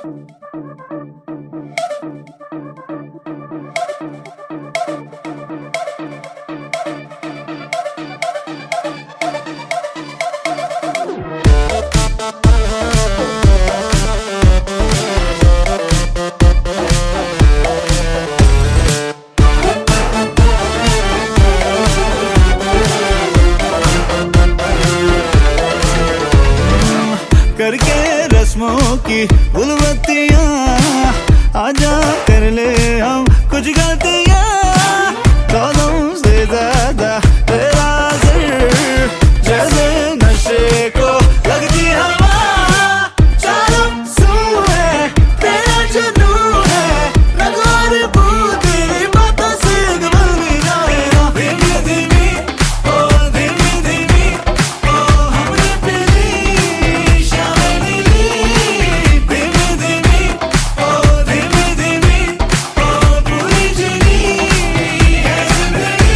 करके रस्मों की गुलबत्तियां आजा कर ले हम कुछ गलतियां। कदम से ज्यादा तेरा असर जैसे नशे को लगती हवा। चारों सू है तेरा जुनून है, नगार बूंदी बातों से गबल भी जाएगा। धीमी धीमी ओ धीमी धीमी ओ हमने पीली शामें नीली। धीमी धीमी ओ धीमी धीमी ओ पूरी जीनी है जिंदगी।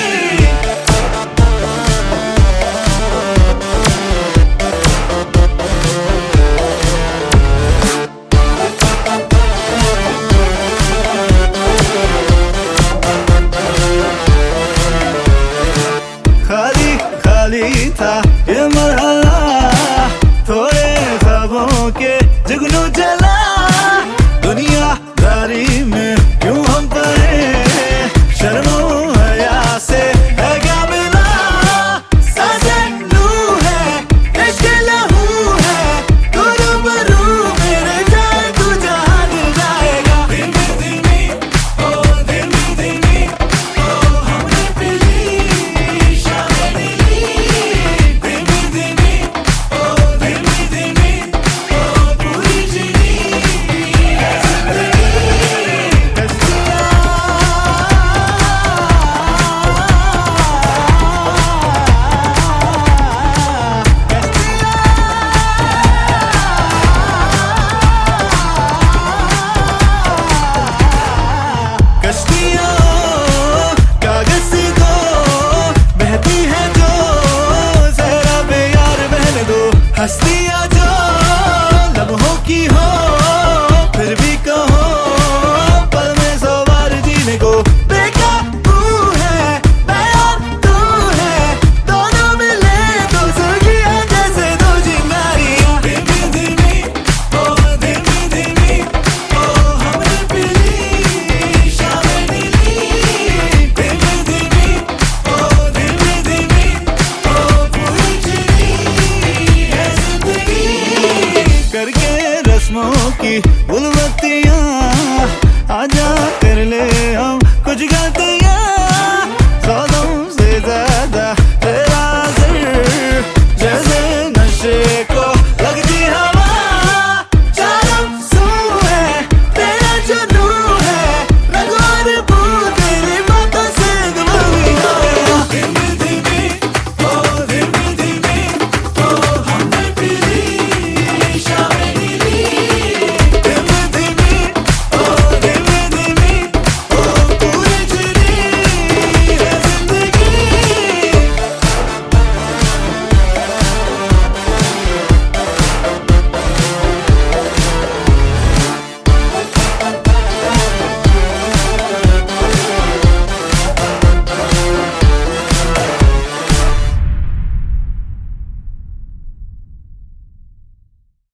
खाली खाली था ये मरहला, थोड़े ख्वाबों के जुगनू जला। दुनियादारी में क्यों हम पड़े, शर्मो हया से है क्या मिला। सांसें लू है इश्क लहू है, तू रूबरू मेरे जाए तू जहां दिल जाएगा। धीमी धीमी ओ धीमी धीमी ओ हमने पीली शामें नीली। धीमी धीमी ओ धीमी धीमी ओ पूरी जीनी है जिंदगी। कश्तियाँ कागज सी दो बहती है जो, जरा पे यार बहने दो। हस्तियाँ जो लम्हों की हो फिर भी कहो, पल में सौ बार जीने को। बेकाबू है मैं और तू है, दोनों मिले तो सुर्खियाँ जैसे दो चिंगारियाँ। धीमी धीमी ओ धीमी धीमी ओ हमने पीली शामें नीली। धीमी धीमी ओ धीमी धीमी ओ पूरी जीनी है जिंदगी। करके रस्मों की गुलबत्तियां आजा कर ले हम कुछ गलतियां। कदम से ज्यादा